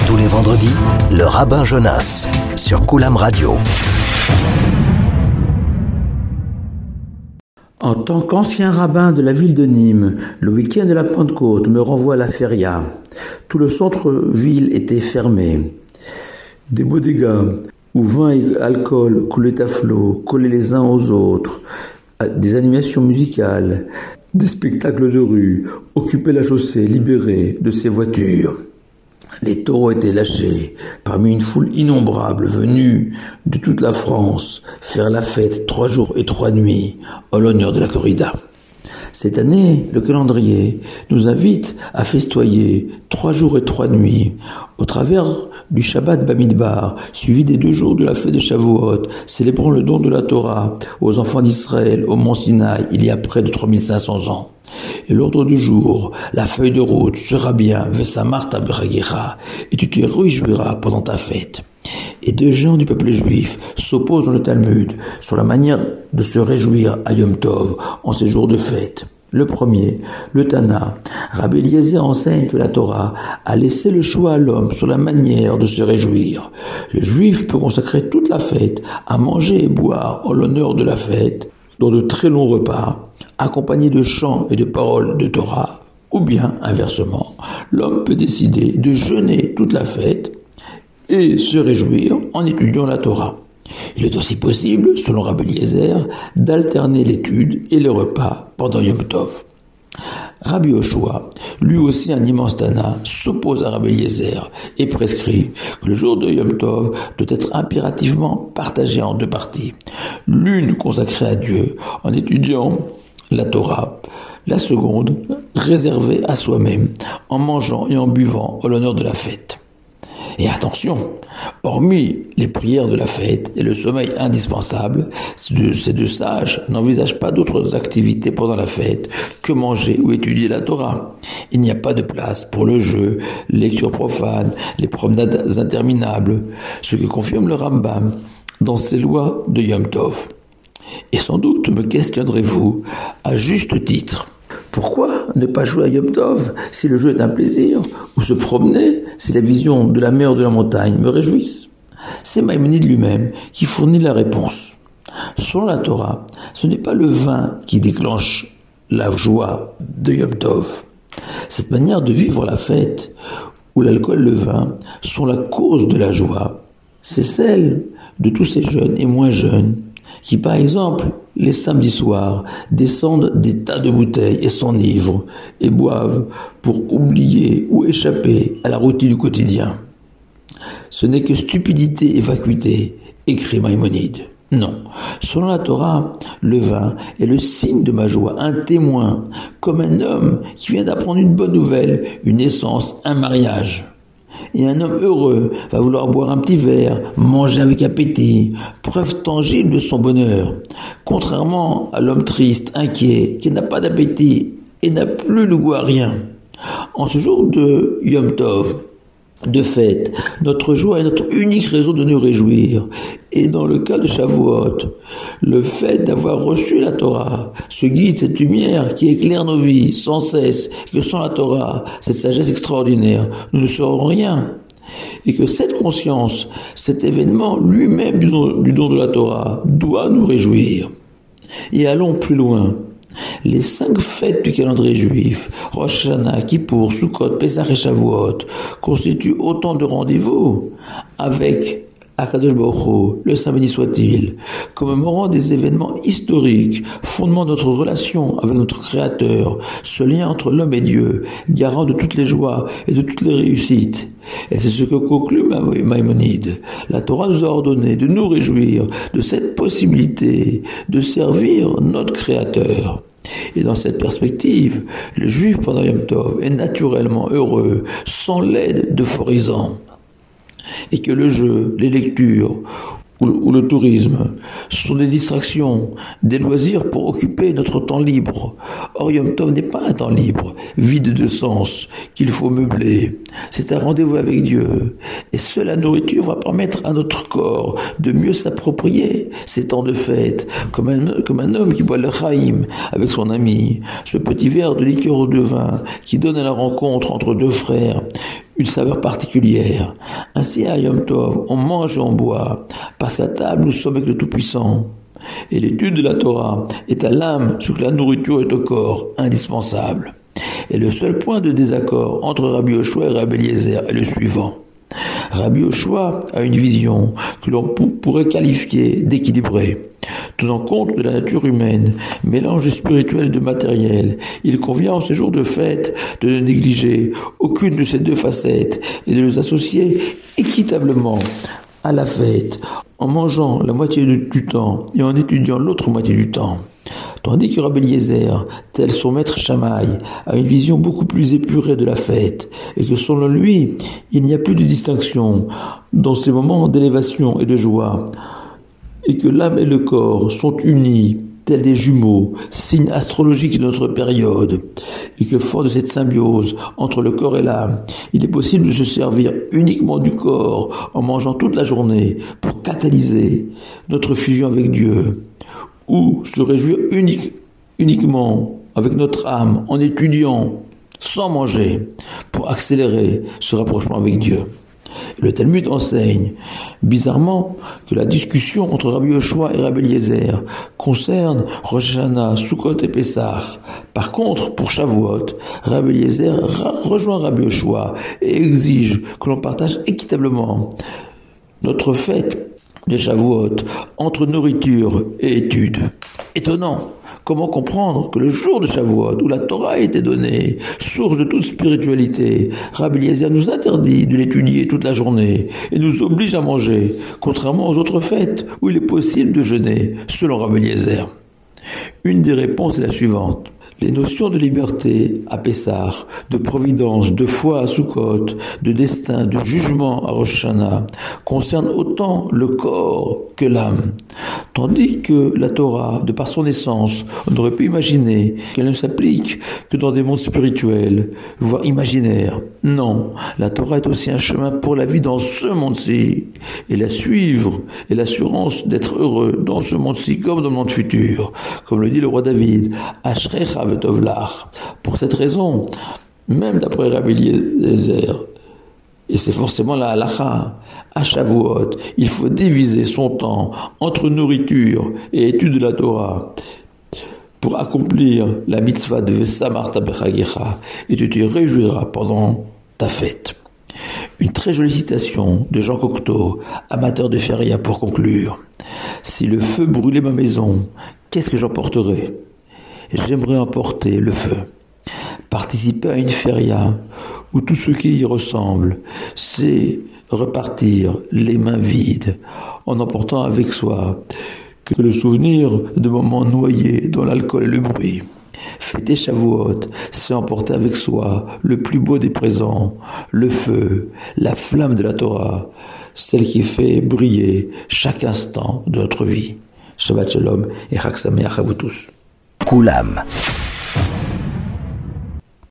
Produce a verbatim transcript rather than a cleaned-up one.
Tous les vendredis, le rabbin Jonas sur Koulam Radio. En tant qu'ancien rabbin de la ville de Nîmes, le week-end de la Pentecôte me renvoie à la feria. Tout le centre-ville était fermé. Des bodegas où vin et alcool coulaient à flot, collaient les uns aux autres, des animations musicales, des spectacles de rue occupaient la chaussée libérée de ses voitures. Les taureaux étaient lâchés parmi une foule innombrable venue de toute la France faire la fête trois jours et trois nuits en l'honneur de la corrida. Cette année, le calendrier nous invite à festoyer trois jours et trois nuits au travers du Shabbat Bamidbar, suivi des deux jours de la fête de Shavuot, célébrant le don de la Torah aux enfants d'Israël au mont Sinaï il y a près de trois mille cinq cents ans. Et l'ordre du jour, la feuille de route sera bien Vesamarta Beragira, et tu te réjouiras pendant ta fête. Et deux gens du peuple juif s'opposent dans le Talmud sur la manière de se réjouir à Yom Tov en ces jours de fête. Le premier, le Tana, Rabbi Eliezer enseigne que la Torah a laissé le choix à l'homme sur la manière de se réjouir. Le juif peut consacrer toute la fête à manger et boire en l'honneur de la fête, dans de très longs repas, accompagnés de chants et de paroles de Torah, ou bien, inversement, l'homme peut décider de jeûner toute la fête et se réjouir en étudiant la Torah. Il est aussi possible, selon Rabbi Eliezer, d'alterner l'étude et le repas pendant Yom Tov. Rabbi Yoshua, lui aussi un immense Tana, s'oppose à Rabbi Eliezer et prescrit que le jour de Yom Tov doit être impérativement partagé en deux parties. L'une consacrée à Dieu en étudiant la Torah, la seconde réservée à soi-même en mangeant et en buvant en l'honneur de la fête. Et attention, hormis les prières de la fête et le sommeil indispensable, ces deux sages n'envisagent pas d'autres activités pendant la fête que manger ou étudier la Torah. Il n'y a pas de place pour le jeu, les lectures profanes, les promenades interminables, ce que confirme le Rambam dans ses lois de Yom Tov. Et sans doute me questionnerez-vous à juste titre. Pourquoi ne pas jouer à Yom Tov si le jeu est un plaisir, ou se promener si la vision de la mer ou de la montagne me réjouissent? C'est Maïmonide lui-même qui fournit la réponse. Selon la Torah, ce n'est pas le vin qui déclenche la joie de Yom Tov. Cette manière de vivre la fête, où l'alcool et le vin sont la cause de la joie, c'est celle de tous ces jeunes et moins jeunes qui, par exemple, les samedis soirs, descendent des tas de bouteilles et s'enivrent et boivent pour oublier ou échapper à la routine du quotidien. Ce n'est que stupidité et vacuité, écrit Maïmonide. Non, selon la Torah, le vin est le signe de ma joie, un témoin, comme un homme qui vient d'apprendre une bonne nouvelle, une naissance, un mariage. Et un homme heureux va vouloir boire un petit verre, manger avec appétit, preuve tangible de son bonheur. Contrairement à l'homme triste, inquiet, qui n'a pas d'appétit et n'a plus le goût à rien. En ce jour de Yom Tov, de fête, notre joie est notre unique raison de nous réjouir. Et dans le cas de Shavuot, le fait d'avoir reçu la Torah, ce guide, cette lumière qui éclaire nos vies sans cesse, que sans la Torah, cette sagesse extraordinaire, nous ne serons rien. Et que cette conscience, cet événement lui-même du don, du don de la Torah, doit nous réjouir. Et allons plus loin. Les cinq fêtes du calendrier juif, Rosh Hashanah, Kippour, Sukkot, Pesach et Shavuot, constituent autant de rendez-vous avec Akadosh Baruch Hu, le saint béni soit-il, commémorant des événements historiques, fondement de notre relation avec notre Créateur, ce lien entre l'homme et Dieu, garant de toutes les joies et de toutes les réussites. Et c'est ce que conclut Maïmonide. La Torah nous a ordonné de nous réjouir de cette possibilité de servir notre Créateur. Et dans cette perspective, le juif pendant Yom Tov est naturellement heureux, sans l'aide d'euphorisants. Et que le jeu, les lectures ou, ou le tourisme sont des distractions, des loisirs pour occuper notre temps libre. Or, Yom Tov n'est pas un temps libre, vide de sens, qu'il faut meubler. C'est un rendez-vous avec Dieu. Et seule la nourriture va permettre à notre corps de mieux s'approprier ces temps de fête, comme un, comme un homme qui boit le chaim avec son ami, ce petit verre de liqueur ou de vin qui donne à la rencontre entre deux frères une saveur particulière. Ainsi, à Yom Tov, on mange et on boit, parce qu'à table, nous sommes avec le Tout-Puissant. Et l'étude de la Torah est à l'âme ce que la nourriture est au corps, indispensable. Et le seul point de désaccord entre Rabbi Yoshua et Rabbi Eliezer est le suivant. Rabbi Yoshua a une vision que l'on pourrait qualifier d'équilibrée. Tenant compte de la nature humaine, mélange spirituel et de matériel, il convient en ces jours de fête de ne négliger aucune de ces deux facettes et de les associer équitablement à la fête, en mangeant la moitié du temps et en étudiant l'autre moitié du temps. Tandis que Rabbi Eliezer, tel son maître Shammai, a une vision beaucoup plus épurée de la fête, et que selon lui, il n'y a plus de distinction dans ces moments d'élévation et de joie, et que l'âme et le corps sont unis, tels des jumeaux, signes astrologiques de notre période, et que fort de cette symbiose entre le corps et l'âme, il est possible de se servir uniquement du corps en mangeant toute la journée pour catalyser notre fusion avec Dieu, ou se réjouir unique, uniquement avec notre âme en étudiant sans manger pour accélérer ce rapprochement avec Dieu. Le Talmud enseigne, bizarrement, que la discussion entre Rabbi Yoshua et Rabbi Eliezer concerne Rosh Hashanah, Sukkot et Pessah. Par contre, pour Shavuot, Rabbi Eliezer rejoint Rabbi Yoshua et exige que l'on partage équitablement notre fête de Shavuot entre nourriture et étude. Étonnant. Comment comprendre que le jour de Shavuot, où la Torah a été donnée, source de toute spiritualité, Rabbi Eliezer nous interdit de l'étudier toute la journée et nous oblige à manger, contrairement aux autres fêtes où il est possible de jeûner, selon Rabbi Eliezer? Une des réponses est la suivante. Les notions de liberté à Pessah, de providence, de foi à Sukkot, de destin, de jugement à Rosh Hashanah concernent autant le corps que l'âme. Tandis que la Torah, de par son essence, on aurait pu imaginer qu'elle ne s'applique que dans des mondes spirituels, voire imaginaires. Non, la Torah est aussi un chemin pour la vie dans ce monde-ci. Et la suivre est l'assurance d'être heureux dans ce monde-ci comme dans le monde futur. Comme le dit le roi David, Ashrecha v'tovlach. Pour cette raison, même d'après Rabbi Eliezer, et c'est forcément la halacha, à Shavuot, il faut diviser son temps entre nourriture et étude de la Torah pour accomplir la mitzvah de Vesamarta bechagecha, et tu te réjouiras pendant ta fête. Une très jolie citation de Jean Cocteau, amateur de feria, pour conclure. Si le feu brûlait ma maison, qu'est-ce que j'emporterais? J'aimerais emporter le feu. Participer à une feria où tout ce qui y ressemble, c'est repartir les mains vides, en emportant avec soi que le souvenir de moments noyés dans l'alcool et le bruit. Fêter Shavuot, c'est emporter avec soi le plus beau des présents, le feu, la flamme de la Torah, celle qui fait briller chaque instant de notre vie. Shabbat Shalom et Chag Sameach à vous tous. Koulam.